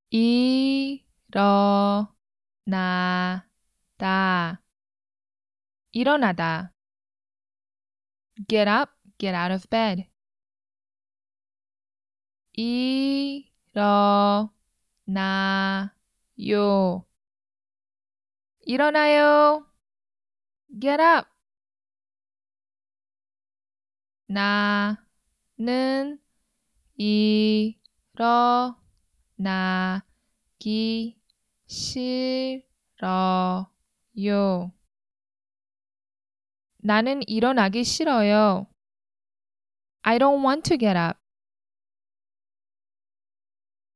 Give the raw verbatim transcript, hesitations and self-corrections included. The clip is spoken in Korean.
일어나다, 일어나다. Get up, get out of bed. 일어나요, 일어나요. Get up. 나는 일어나기 싫어요. 나는 일어나기 싫어요. I don't want to get up.